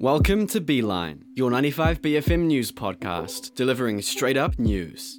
Welcome to Beeline, your 95BFM news podcast, delivering straight up news.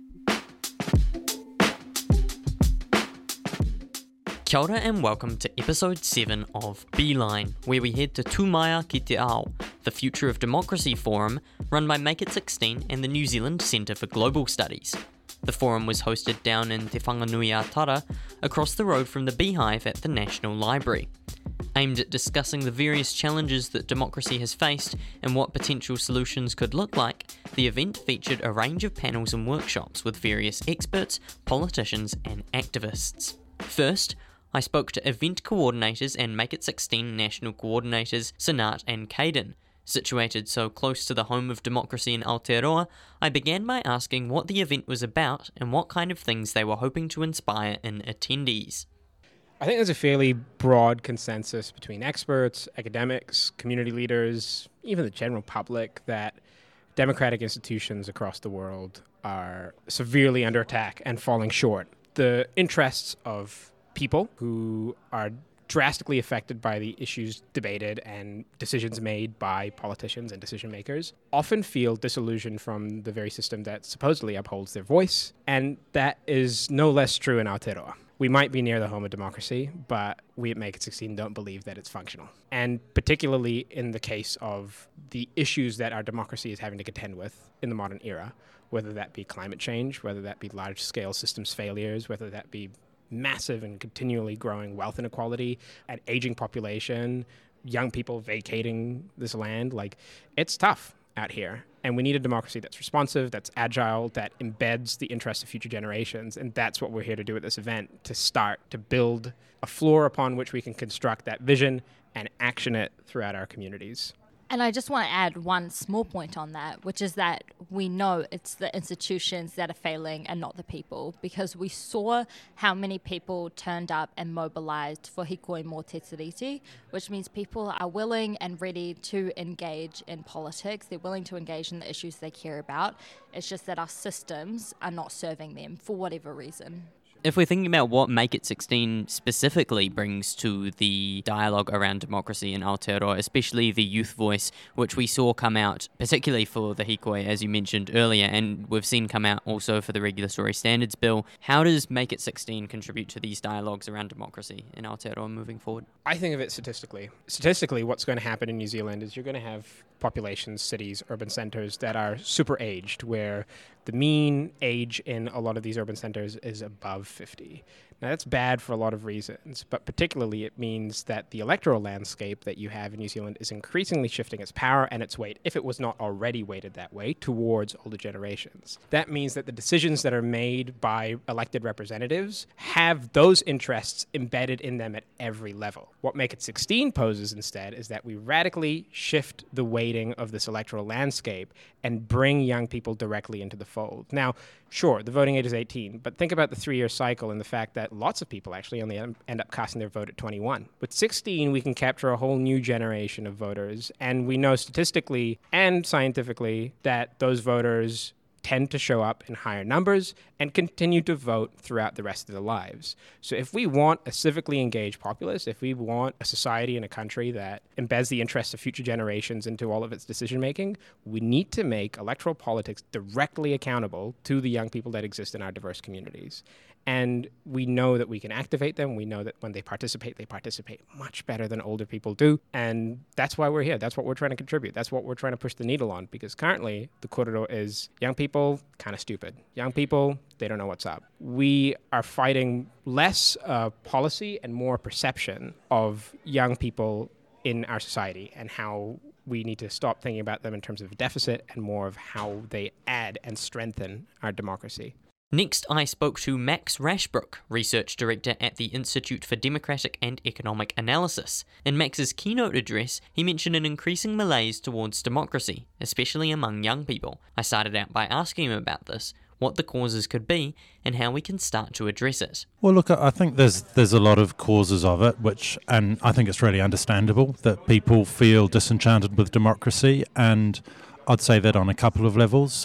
Kia ora and welcome to episode 7 of Beeline, where we head to Tūmaia ki te Ao, the Future of Democracy Forum run by Make It 16 and the New Zealand Centre for Global Studies. The forum was hosted down in Te Whanganui-a-Tara, across the road from the Beehive at the National Library. Aimed at discussing the various challenges that democracy has faced and what potential solutions could look like, the event featured a range of panels and workshops with various experts, politicians and activists. First, I spoke to event coordinators and Make It 16 national coordinators Sanat and Caden. Situated so close to the home of democracy in Aotearoa, I began by asking what the event was about and what kind of things they were hoping to inspire in attendees. I think there's a fairly broad consensus between experts, academics, community leaders, even the general public that democratic institutions across the world are severely under attack and falling short. The interests of people who are drastically affected by the issues debated and decisions made by politicians and decision makers often feel disillusioned from the very system that supposedly upholds their voice, and that is no less true in Aotearoa. We might be near the home of democracy, but we at Make It 16 don't believe that it's functional. And particularly in the case of the issues that our democracy is having to contend with in the modern era, whether that be climate change, whether that be large-scale systems failures, whether that be massive and continually growing wealth inequality, an aging population, young people vacating this land. It's tough out here. And we need a democracy that's responsive, that's agile, that embeds the interests of future generations. And that's what we're here to do at this event, to start to build a floor upon which we can construct that vision and action it throughout our communities. And I just want to add one small point on that, which is that we know it's the institutions that are failing and not the people, because we saw how many people turned up and mobilized for Hikoi Mō Te Tiriti, which means people are willing and ready to engage in politics. They're willing to engage in the issues they care about. It's just that our systems are not serving them for whatever reason. If we're thinking about what Make It 16 specifically brings to the dialogue around democracy in Aotearoa, especially the youth voice, which we saw come out, particularly for the Hikoi, as you mentioned earlier, and we've seen come out also for the Regulatory Standards Bill, how does Make It 16 contribute to these dialogues around democracy in Aotearoa moving forward? I think of it statistically. Statistically, what's going to happen in New Zealand is you're going to have populations, cities, urban centers that are super aged, where the mean age in a lot of these urban centers is above 50. Now, that's bad for a lot of reasons, but particularly it means that the electoral landscape that you have in New Zealand is increasingly shifting its power and its weight, if it was not already weighted that way, towards older generations. That means that the decisions that are made by elected representatives have those interests embedded in them at every level. What Make It 16 poses instead is that we radically shift the weighting of this electoral landscape and bring young people directly into the fold. Now, sure, the voting age is 18, but think about the 3-year cycle and the fact that lots of people actually only end up casting their vote at 21. With 16, we can capture a whole new generation of voters, and we know statistically and scientifically that those voters tend to show up in higher numbers and continue to vote throughout the rest of their lives. So if we want a civically engaged populace, if we want a society and a country that embeds the interests of future generations into all of its decision-making, we need to make electoral politics directly accountable to the young people that exist in our diverse communities. And we know that we can activate them. We know that when they participate much better than older people do. And that's why we're here. That's what we're trying to contribute. That's what we're trying to push the needle on. Because currently, the korero is young people, kind of stupid. Young people, they don't know what's up. We are fighting less policy and more perception of young people in our society and how we need to stop thinking about them in terms of a deficit and more of how they add and strengthen our democracy. Next, I spoke to Max Rashbrook, Research Director at the Institute for Democratic and Economic Analysis. In Max's keynote address, he mentioned an increasing malaise towards democracy, especially among young people. I started out by asking him about this, what the causes could be, and how we can start to address it. Well, look, I think there's a lot of causes of it, and I think it's really understandable that people feel disenchanted with democracy, and I'd say that on a couple of levels.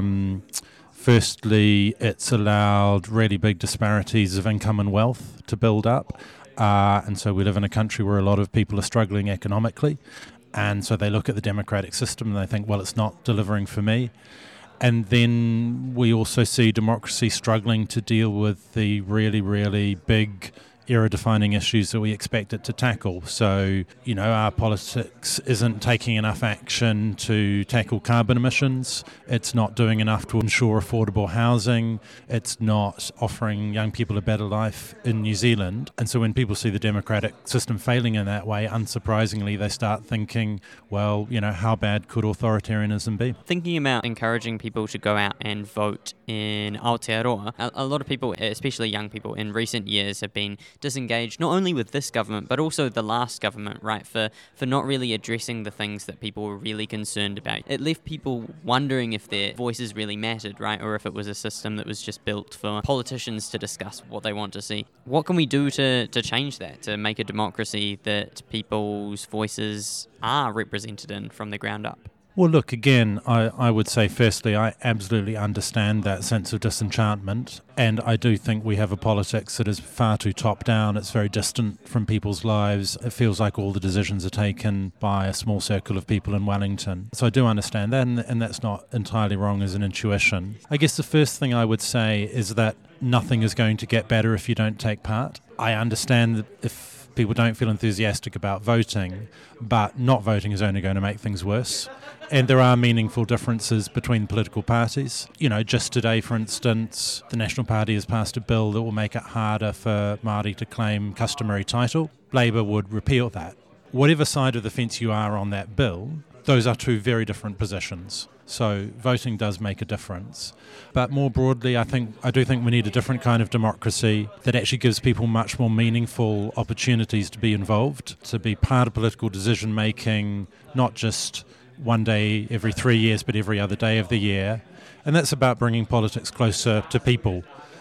Firstly, it's allowed really big disparities of income and wealth to build up, and so we live in a country where a lot of people are struggling economically. And so they look at the democratic system and they think, well, it's not delivering for me. And then we also see democracy struggling to deal with the really, really big era-defining issues that we expect it to tackle. So, our politics isn't taking enough action to tackle carbon emissions. It's not doing enough to ensure affordable housing. It's not offering young people a better life in New Zealand. And so when people see the democratic system failing in that way, unsurprisingly, they start thinking, well, how bad could authoritarianism be? Thinking about encouraging people to go out and vote in Aotearoa, a lot of people, especially young people, in recent years have been disengaged not only with this government but also the last government, right, for not really addressing the things that people were really concerned about. It left people wondering if their voices really mattered, right, or if it was a system that was just built for politicians to discuss what they want to see. What can we do to change that, to make a democracy that people's voices are represented in from the ground up? Well, look, again, I would say, firstly, I absolutely understand that sense of disenchantment, and I do think we have a politics that is far too top-down. It's very distant from people's lives. It feels like all the decisions are taken by a small circle of people in Wellington. So I do understand that, and that's not entirely wrong as an intuition. I guess the first thing I would say is that nothing is going to get better if you don't take part. I understand that if people don't feel enthusiastic about voting, but not voting is only going to make things worse. And there are meaningful differences between political parties. Just today, for instance, the National Party has passed a bill that will make it harder for Māori to claim customary title. Labour would repeal that. Whatever side of the fence you are on that bill, those are two very different positions. So voting does make a difference. But more broadly, I do think we need a different kind of democracy that actually gives people much more meaningful opportunities to be involved, to be part of political decision making, not just one day every 3 years, but every other day of the year. And that's about bringing politics closer to people.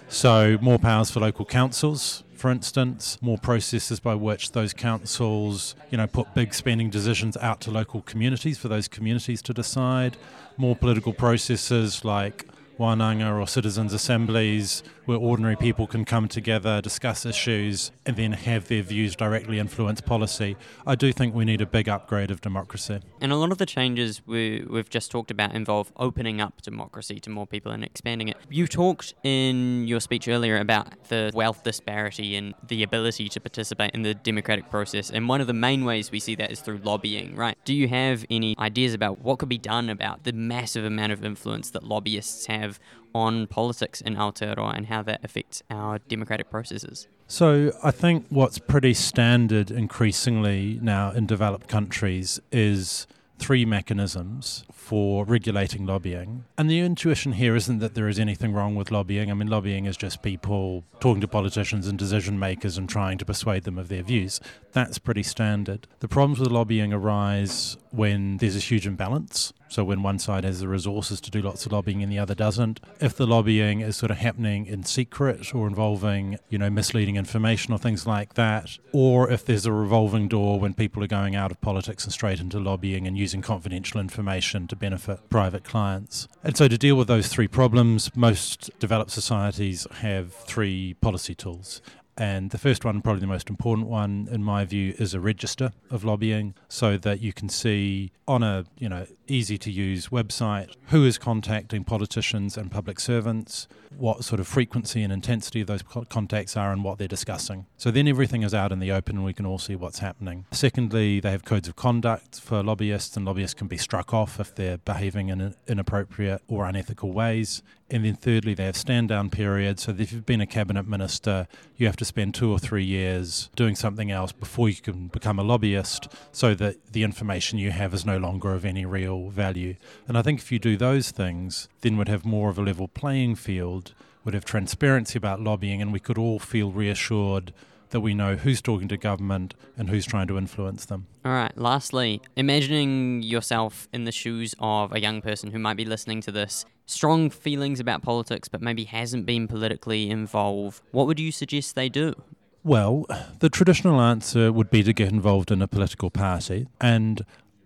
So more powers for local councils, for instance, more processes by which those councils, put big spending decisions out to local communities for those communities to decide, more political processes like wānanga or citizens' assemblies where ordinary people can come together, discuss issues, and then have their views directly influence policy. I do think we need a big upgrade of democracy. And a lot of the changes we've just talked about involve opening up democracy to more people and expanding it. You talked in your speech earlier about the wealth disparity and the ability to participate in the democratic process, and one of the main ways we see that is through lobbying, right? Do you have any ideas about what could be done about the massive amount of influence that lobbyists have on politics in Aotearoa and how that affects our democratic processes? So I think what's pretty standard increasingly now in developed countries is 3 mechanisms for regulating lobbying. And the intuition here isn't that there is anything wrong with lobbying. I mean, lobbying is just people talking to politicians and decision makers and trying to persuade them of their views. That's pretty standard. The problems with lobbying arise when there's a huge imbalance. So when one side has the resources to do lots of lobbying and the other doesn't. If the lobbying is sort of happening in secret or involving, misleading information or things like that, or if there's a revolving door when people are going out of politics and straight into lobbying and using confidential information to benefit private clients. And so to deal with those 3 problems, most developed societies have 3 policy tools. And the first one, probably the most important one, in my view, is a register of lobbying so that you can see on a, easy-to-use website who is contacting politicians and public servants, what sort of frequency and intensity of those contacts are and what they're discussing. So then everything is out in the open and we can all see what's happening. Secondly, they have codes of conduct for lobbyists, and lobbyists can be struck off if they're behaving in inappropriate or unethical ways. And then thirdly, they have stand-down periods, so that if you've been a cabinet minister, you have to spend 2 or 3 years doing something else before you can become a lobbyist, so that the information you have is no longer of any real value. And I think if you do those things, then we'd have more of a level playing field, would have transparency about lobbying, and we could all feel reassured that we know who's talking to government and who's trying to influence them. All right, lastly, imagining yourself in the shoes of a young person who might be listening to this, strong feelings about politics but maybe hasn't been politically involved, what would you suggest they do? Well, the traditional answer would be to get involved in a political party, and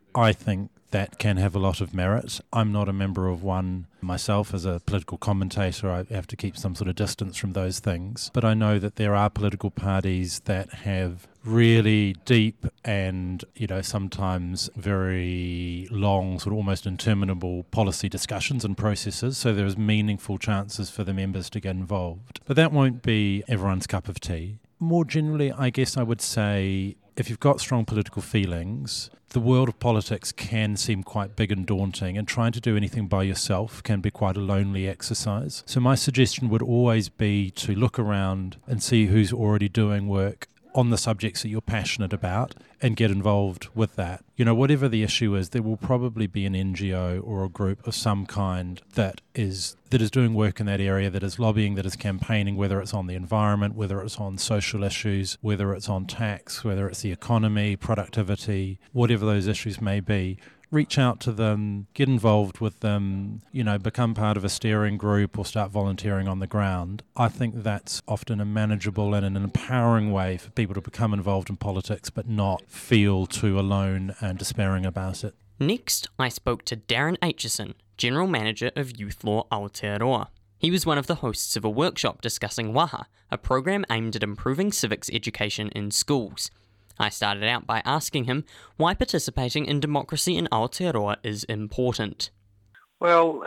I think that can have a lot of merit. I'm not a member of one myself. As a political commentator, I have to keep some sort of distance from those things. But I know that there are political parties that have really deep and, sometimes very long, sort of almost interminable policy discussions and processes. So there's meaningful chances for the members to get involved. But that won't be everyone's cup of tea. More generally, I guess I would say, if you've got strong political feelings, the world of politics can seem quite big and daunting, and trying to do anything by yourself can be quite a lonely exercise. So my suggestion would always be to look around and see who's already doing work on the subjects that you're passionate about and get involved with that. Whatever the issue is, there will probably be an NGO or a group of some kind that is doing work in that area, that is lobbying, that is campaigning, whether it's on the environment, whether it's on social issues, whether it's on tax, whether it's the economy, productivity, whatever those issues may be. Reach out to them, get involved with them, become part of a steering group or start volunteering on the ground. I think that's often a manageable and an empowering way for people to become involved in politics but not feel too alone and despairing about it. Next, I spoke to Darren Aitchison, General Manager of Youth Law Aotearoa. He was one of the hosts of a workshop discussing Waha, a program aimed at improving civics education in schools. I started out by asking him why participating in democracy in Aotearoa is important. Well,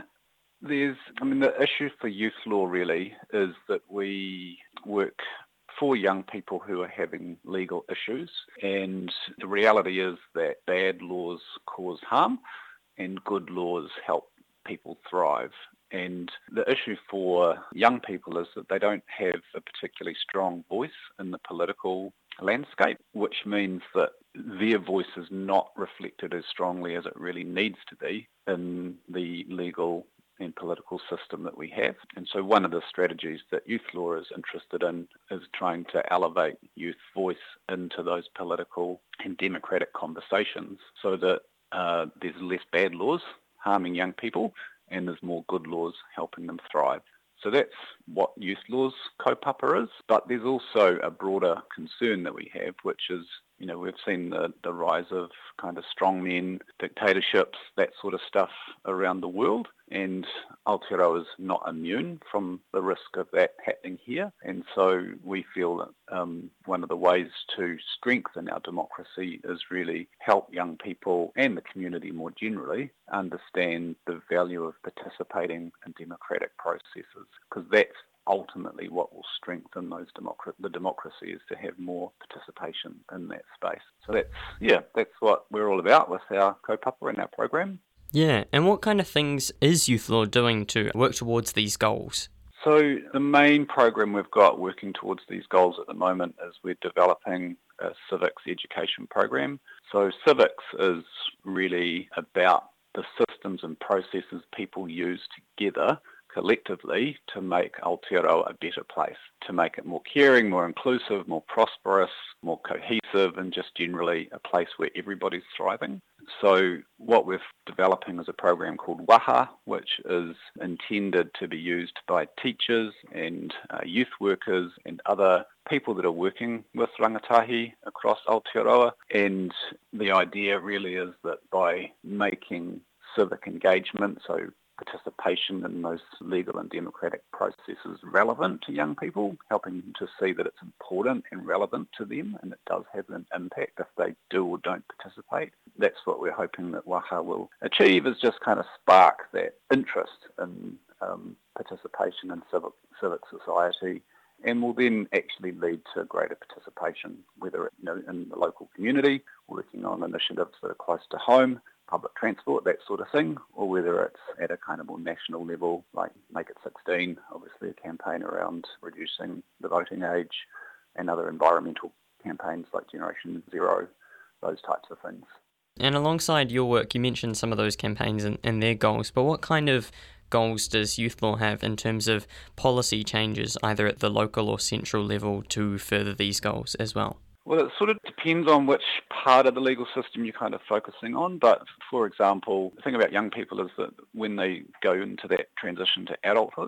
the issue for youth law really is that we work for young people who are having legal issues, and the reality is that bad laws cause harm and good laws help people thrive. And the issue for young people is that they don't have a particularly strong voice in the political landscape, which means that their voice is not reflected as strongly as it really needs to be in the legal and political system that we have. And so one of the strategies that youth law is interested in is trying to elevate youth voice into those political and democratic conversations so that there's less bad laws harming young people and there's more good laws helping them thrive. So that's what youth law's kaupapa is. But there's also a broader concern that we have, which is, we've seen the rise of kind of strongmen, dictatorships, that sort of stuff around the world. And Aotearoa is not immune from the risk of that happening here. And so we feel that one of the ways to strengthen our democracy is really help young people and the community more generally understand the value of participating in democratic processes, because that's ultimately what will strengthen the democracy, is to have more participation in that space. So that's what we're all about with our kaupapa and our program. Yeah, and what kind of things is Youth Law doing to work towards these goals? So the main program we've got working towards these goals at the moment is we're developing a civics education program. So civics is really about the systems and processes people use together collectively to make Aotearoa a better place, to make it more caring, more inclusive, more prosperous, more cohesive, and just generally a place where everybody's thriving. So what we're developing is a program called Waha, which is intended to be used by teachers and youth workers and other people that are working with rangatahi across Aotearoa. And the idea really is that by making civic engagement, so participation in those legal and democratic processes relevant to young people, helping them to see that it's important and relevant to them, and it does have an impact if they do or don't participate. That's what we're hoping that Waha will achieve, is just kind of spark that interest in participation in civic society, and will then actually lead to greater participation, whether in the local community, working on initiatives that are close to home, public transport, that sort of thing, or whether it's at a kind of more national level, like Make It 16, obviously a campaign around reducing the voting age, and other environmental campaigns like Generation Zero, those types of things. And alongside your work, you mentioned some of those campaigns and their goals, but what kind of goals does Youth Law have in terms of policy changes, either at the local or central level, to further these goals as well? Well, it sort of depends on which part of the legal system you're kind of focusing on. But, for example, the thing about young people is that when they go into that transition to adulthood,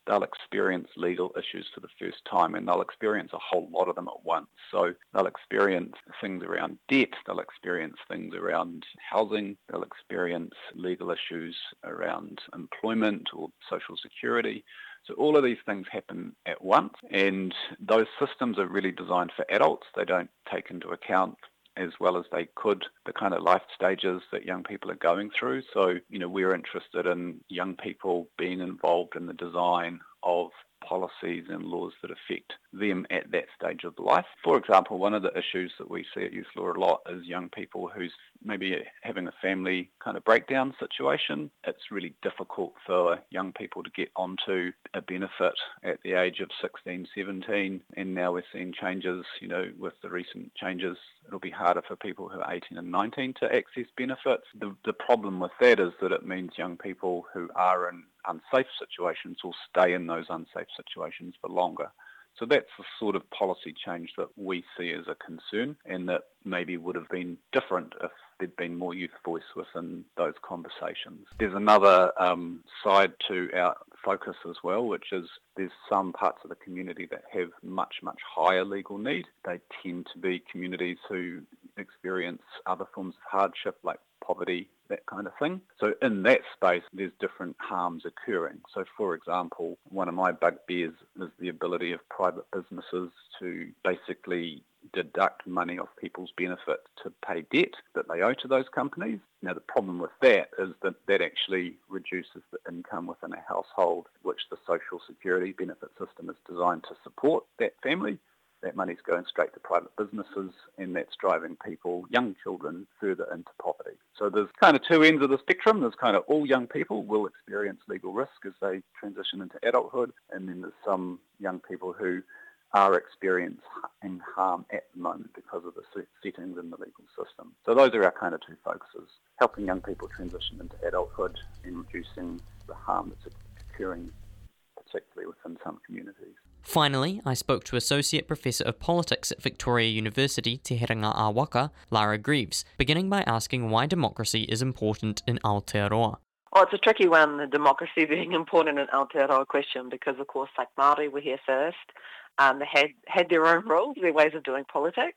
they'll experience legal issues for the first time, and they'll experience a whole lot of them at once. So they'll experience things around debt, they'll experience things around housing, they'll experience legal issues around employment or social security. So all of these things happen at once, and those systems are really designed for adults. They don't take into account as well as they could the kind of life stages that young people are going through. So, we're interested in young people being involved in the design of policies and laws that affect them at that stage of life. For example, one of the issues that we see at Youth Law a lot is young people who's maybe having a family kind of breakdown situation. It's really difficult for young people to get onto a benefit at the age of 16, 17, and now we're seeing changes, with the recent changes, it'll be harder for people who are 18 and 19 to access benefits. The problem with that is that it means young people who are in unsafe situations will stay in those unsafe situations for longer. So that's the sort of policy change that we see as a concern, and that maybe would have been different if there'd been more youth voice within those conversations. There's another side to our focus as well, which is there's some parts of the community that have much, much higher legal need. They tend to be communities who experience other forms of hardship like poverty, that kind of thing. So in that space, there's different harms occurring. So for example, one of my bugbears is the ability of private businesses to basically deduct money off people's benefit to pay debt that they owe to those companies. Now the problem with that is that that actually reduces the income within a household, which the social security benefit system is designed to support that family. That money's going straight to private businesses, and that's driving people, young children, further into poverty. So there's kind of two ends of the spectrum. There's kind of all young people will experience legal risk as they transition into adulthood, and then there's some young people who are experiencing harm at the moment because of the settings in the legal system. So those are our kind of two focuses, helping young people transition into adulthood and reducing the harm that's occurring, particularly within some communities. Finally, I spoke to Associate Professor of Politics at Victoria University, Te Herenga Awaka, Lara Greaves, beginning by asking why democracy is important in Aotearoa. Well, it's a tricky one, the democracy being important in Aotearoa question, because, of course, like Māori were here first. They had their own rules, their ways of doing politics.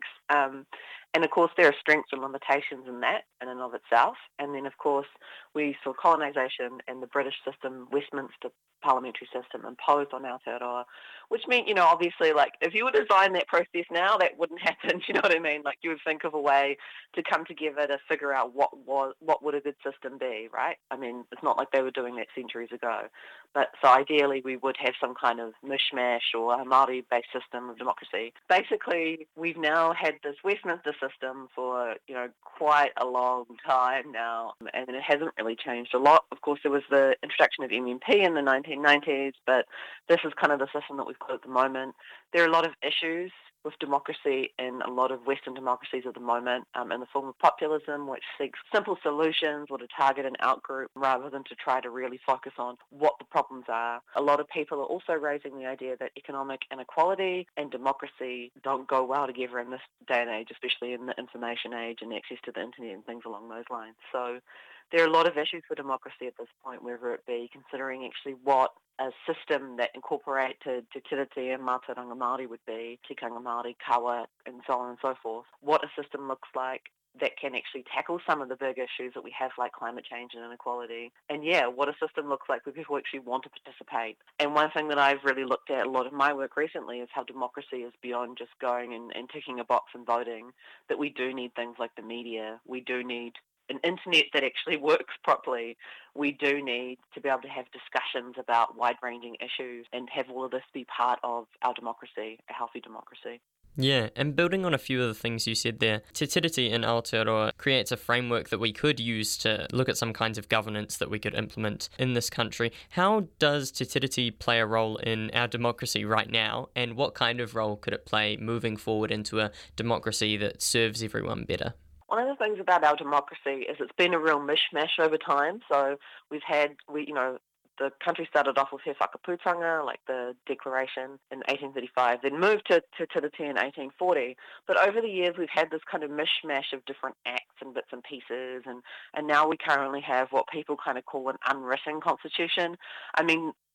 And, of course, there are strengths and limitations in that in and of itself. And then, of course, we saw colonisation and the British system, Westminster parliamentary system imposed on Aotearoa, which meant, obviously, like, if you were to design that process now, that wouldn't happen, you know what I mean? Like, you would think of a way to come together to figure out what would a good system be, right? I mean, it's not like they were doing that centuries ago. But so ideally, we would have some kind of mishmash or a Māori-based system of democracy. Basically, we've now had this Westminster system for, quite a long time now, and it hasn't really changed a lot. Of course, there was the introduction of MMP in the 1990s, but this is kind of the system that we've got at the moment. There are a lot of issues with democracy in a lot of Western democracies at the moment, in the form of populism, which seeks simple solutions or to target an outgroup rather than to try to really focus on what the problems are. A lot of people are also raising the idea that economic inequality and democracy don't go well together in this day and age, especially in the information age and access to the internet and things along those lines. So there are a lot of issues for democracy at this point, whether it be considering actually what a system that incorporated Te Tiriti and Mātauranga Māori would be, Tikanga Māori, Kawa, and so on and so forth. What a system looks like that can actually tackle some of the big issues that we have, like climate change and inequality. And what a system looks like where people actually want to participate. And one thing that I've really looked at a lot of my work recently is how democracy is beyond just going and ticking a box and voting, that we do need things like the media. We do need an internet that actually works properly. We do need to be able to have discussions about wide-ranging issues and have all of this be part of our democracy, a healthy democracy. Yeah, and building on a few of the things you said there, Te Tiriti in Aotearoa creates a framework that we could use to look at some kinds of governance that we could implement in this country. How does Te Tiriti play a role in our democracy right now, and what kind of role could it play moving forward into a democracy that serves everyone better? One of the things about our democracy is it's been a real mishmash over time. So we've had, the country started off with He Whakaputanga, like the Declaration in 1835, then moved to Tiriti in 1840. But over the years, we've had this kind of mishmash of different acts and bits and pieces, and now we currently have what people kind of call an unwritten constitution. I mean,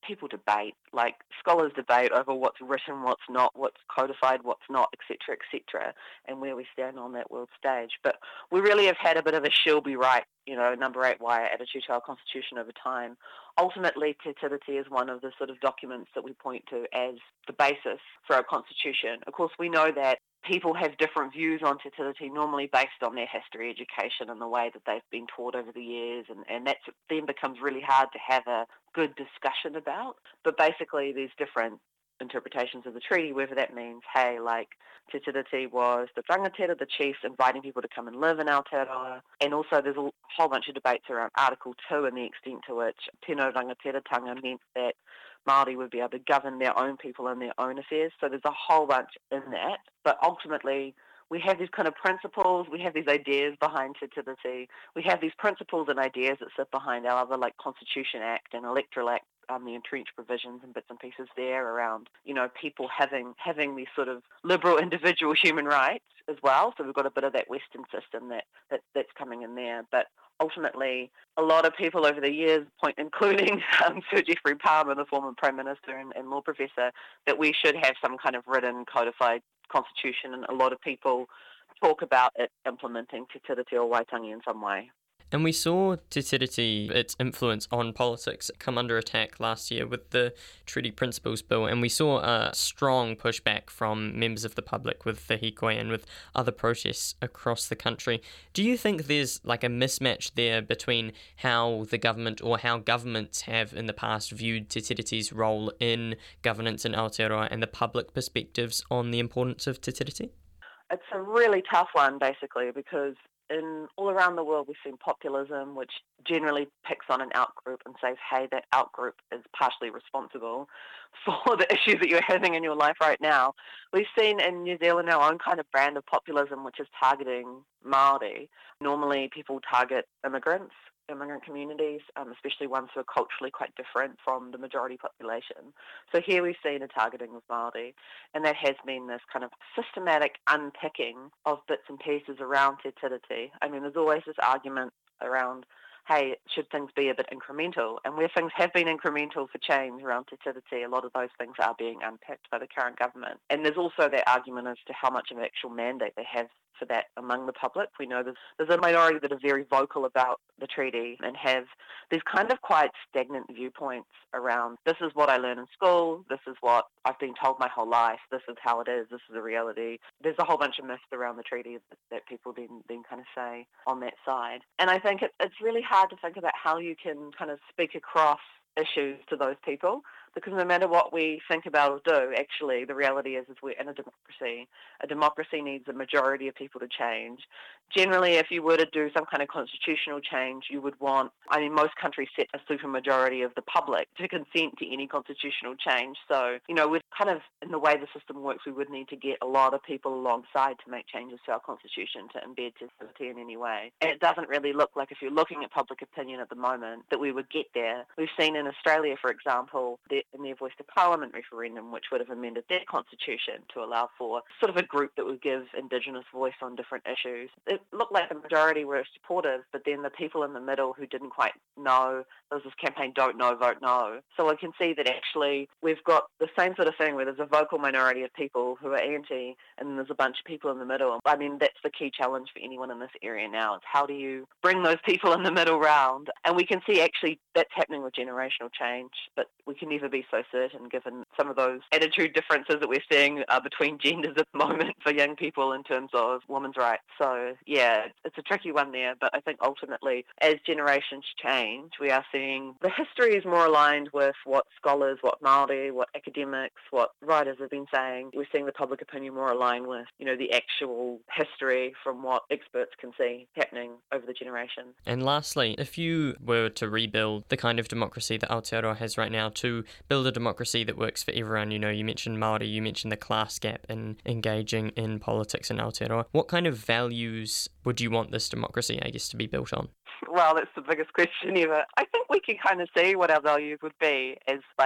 people debate, like scholars debate over what's written, what's not, what's codified, what's not, etc., and where we stand on that world stage. But we really have had a bit of a she'll be right, number 8 wire attitude to our constitution over time. Ultimately, Te Tiriti is one of the sort of documents that we point to as the basis for our constitution. Of course, we know that people have different views on Te Tiriti, normally based on their history, education, and the way that they've been taught over the years, and that then becomes really hard to have a good discussion about. But basically, there's different interpretations of the treaty, whether that means, hey, like Te Tiriti was the rangatira, the chiefs, inviting people to come and live in Aotearoa. And also there's a whole bunch of debates around Article 2 and the extent to which Tino Rangatiratanga meant that Māori would be able to govern their own people and their own affairs. So there's a whole bunch in that. But ultimately, we have these kind of principles, we have these ideas behind Te Tiriti, we have these principles and ideas that sit behind our other, like Constitution Act and Electoral Act, the entrenched provisions and bits and pieces there around, people having these sort of liberal individual human rights as well. So we've got a bit of that Western system that's coming in there. But ultimately, a lot of people over the years point, including Sir Geoffrey Palmer, the former Prime Minister and law professor, that we should have some kind of written, codified constitution, and a lot of people talk about it implementing Te Tiriti o Waitangi in some way. And we saw Te Tiriti, its influence on politics, come under attack last year with the Treaty Principles Bill, and we saw a strong pushback from members of the public with the Hikoe and with other protests across the country. Do you think there's like a mismatch there between how the government or how governments have in the past viewed Te Tiriti's role in governance in Aotearoa and the public perspectives on the importance of Te Tiriti? It's a really tough one, basically, because all around the world, we've seen populism, which generally picks on an outgroup and says, hey, that outgroup is partially responsible for the issues that you're having in your life right now. We've seen in New Zealand our own kind of brand of populism, which is targeting Māori. Normally, people target immigrant communities, especially ones who are culturally quite different from the majority population. So here we've seen a targeting of Māori, and that has been this kind of systematic unpicking of bits and pieces around Te Tiriti. I mean, there's always this argument around, hey, should things be a bit incremental? And where things have been incremental for change around Te Tiriti, a lot of those things are being unpicked by the current government. And there's also that argument as to how much of an actual mandate they have for that among the public. We know there's a minority that are very vocal about the treaty and have these kind of quite stagnant viewpoints around, this is what I learn in school, this is what I've been told my whole life, this is how it is, this is the reality. There's a whole bunch of myths around the treaty that people then kind of say on that side. And I think it's really hard to think about how you can kind of speak across issues to those people, because no matter what we think about or do, actually the reality is we're in a democracy. A democracy needs a majority of people to change. Generally, if you were to do some kind of constitutional change, you would want, most countries set a supermajority of the public to consent to any constitutional change. So, we're kind of, in the way the system works, we would need to get a lot of people alongside to make changes to our constitution to embed Te Tiriti in any way. And it doesn't really look like, if you're looking at public opinion at the moment, that we would get there. We've seen in Australia, for example, in their Voice to Parliament referendum, which would have amended their constitution to allow for sort of a group that would give Indigenous voice on different issues. It looked like the majority were supportive, but then the people in the middle who didn't quite know, there was this campaign, don't know, vote no. So I can see that actually we've got the same sort of thing where there's a vocal minority of people who are anti, and then there's a bunch of people in the middle. I mean, that's the key challenge for anyone in this area now, is how do you bring those people in the middle round? And we can see actually that's happening with generational change, but we can never be so certain given some of those attitude differences that we're seeing between genders at the moment for young people in terms of women's rights. So yeah, it's a tricky one there, but I think ultimately as generations change, we are seeing the history is more aligned with what scholars, what Māori, what academics, what writers have been saying. We're seeing the public opinion more aligned with, the actual history from what experts can see happening over the generations. And lastly, if you were to rebuild the kind of democracy that Aotearoa has right now, to build a democracy that works for everyone, you mentioned Māori, you mentioned the class gap in engaging in politics in Aotearoa. What kind of values would you want this democracy, to be built on? Well, that's the biggest question ever. I think we can kind of see what our values would be as like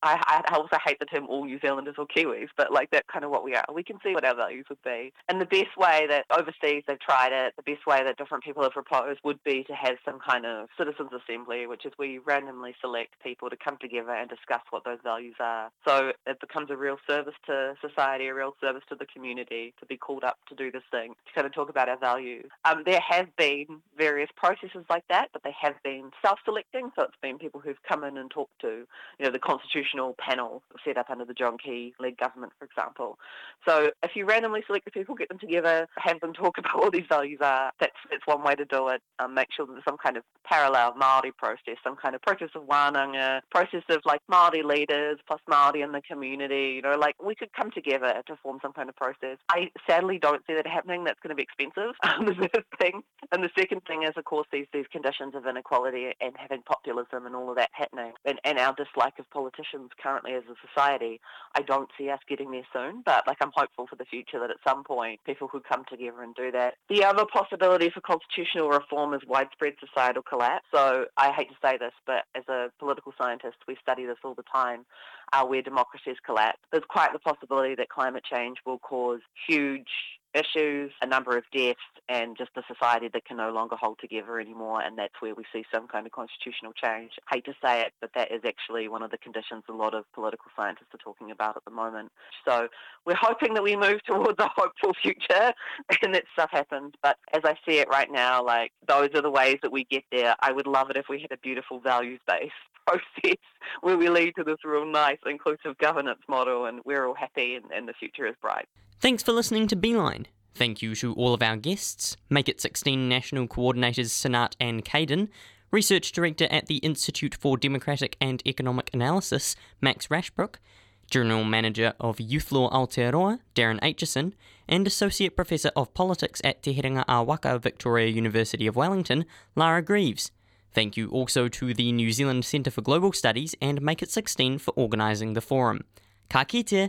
I also hate the term all New Zealanders or Kiwis, but like that's kind of what we are. We can see what our values would be. And the best way that overseas they've tried it, the best way that different people have proposed would be to have some kind of citizens assembly, which is where you randomly select people to come together and discuss what those values are. So it becomes a real service to society, a real service to the community to be called up to do this thing, to kind of talk about our values. There have been various processes like that, but they have been self-selecting. So it's been people who've come in and talked to, the constitutional panel set up under the John Key-led government, for example. So if you randomly select the people, get them together, have them talk about what these values are, that's one way to do it. Make sure that there's some kind of parallel Māori process, some kind of process of wānanga, process of like Māori leaders plus Māori in the community. We could come together to form some kind of process. I sadly don't see that happening. That's going to be expensive, the first thing. And the second thing is, of course, these conditions of inequality and having populism and all of that happening, and our dislike of politicians currently as a society. I don't see us getting there soon, but I'm hopeful for the future that at some point people could come together and do that. The other possibility for constitutional reform is widespread societal collapse. So I hate to say this, but as a political scientist, we study this all the time, where democracies collapse. There's quite the possibility that climate change will cause huge issues, a number of deaths, and just a society that can no longer hold together anymore, and that's where we see some kind of constitutional change. I hate to say it, but that is actually one of the conditions a lot of political scientists are talking about at the moment. So we're hoping that we move towards a hopeful future and that stuff happens, but as I see it right now, those are the ways that we get there. I would love it if we had a beautiful values-based process where we lead to this real nice inclusive governance model and we're all happy and the future is bright. Thanks for listening to Beeline. Thank you to all of our guests, Make It 16 National Coordinators Sanat and Caden, Research Director at the Institute for Democratic and Economic Analysis, Max Rashbrook, General Manager of Youth Law Aotearoa, Darren Aitchison, and Associate Professor of Politics at Te Herenga Awaka Victoria University of Wellington, Lara Greaves. Thank you also to the New Zealand Centre for Global Studies and Make It 16 for organising the forum. Ka kite!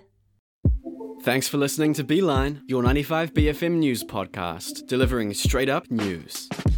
Thanks for listening to Beeline, your 95BFM news podcast, delivering straight up news.